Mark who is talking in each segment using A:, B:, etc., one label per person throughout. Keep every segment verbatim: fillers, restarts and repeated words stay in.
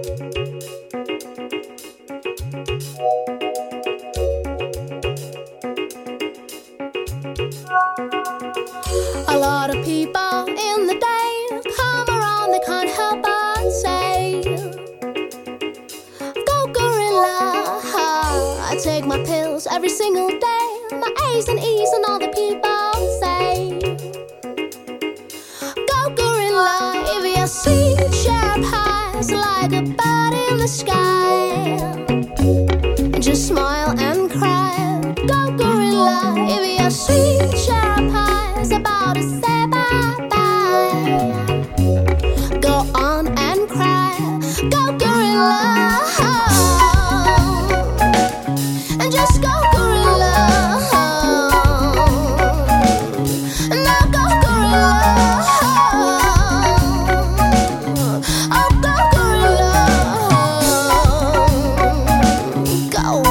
A: A lot of people in the day come around, they can't help but say, go gorilla. I take my pills every single day, my A's and E's and all the people say, go gorilla. If you're sweet, sharp eyes like a bird in the sky, and just smile and cry, go gorilla. If you're sweet, sharp eyes about to say bye-bye, go on and cry, go gorilla, and just go gorilla, now go gorilla, oh go gorilla, go.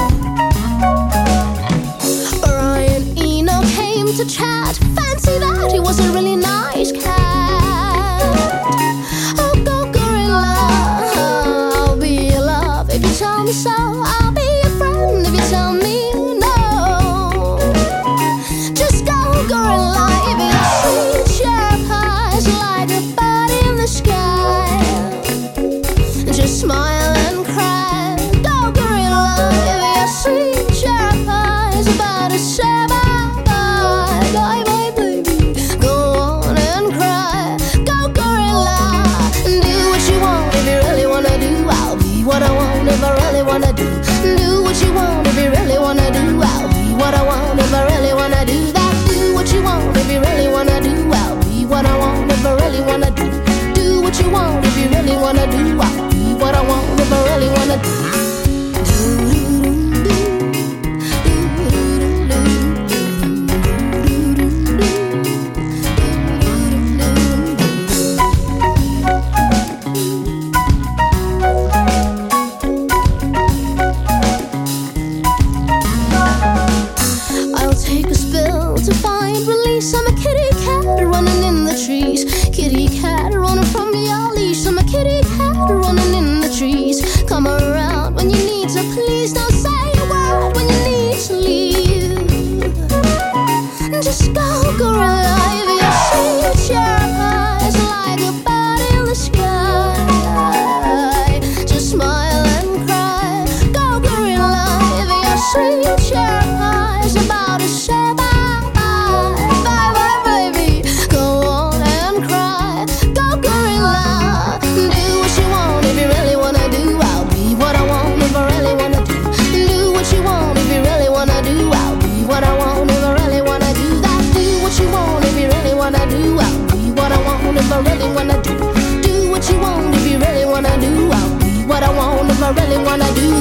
A: Brian Eno came to chat, fancy that he was a really nice cat. Oh go gorilla, I'll be your love if you tell me so, I'll be your friend if you tell me no. Just go gorilla. If you're sweet, sharp eyes like a bird in the sky, just smile and cry, go gorilla. If you're sweet, sharp eyes about to say bye-bye, bye bye baby, go on and cry, go gorilla. Do what you want if you really wanna do, I'll be what I want if I really wanna do. Do what you want if you really wanna do, I'll be what I want if I really wanna do that. Do what you want if you really wanna do, I'll be what I want if I really wanna do. Do what you want if you really wanna do, I'll be what I want if I really wanna do. I'll take a spill to find release. I'm a kitty cat running in the trees. Kitty cat running from your leash. I'm a kitty cat running in the trees. Come around when you need to, please don't say a word when you need to leave. Just go gorilla. If you see sharp eyes like a bird in the sky, just smile and cry, go gorilla. If you see sharp eyes about to say bye-bye, bye-bye baby, go on and cry, go gorilla. Do what you want if you really wanna do, I'll be what I want if I really wanna do. Do what you want if you really wanna do, I'll be what I want if I really wanna do that. Do what you want if you really wanna do, I'll be what I want if I really wanna do. Do what you want if you really wanna do, I'll be what I want if I really wanna do.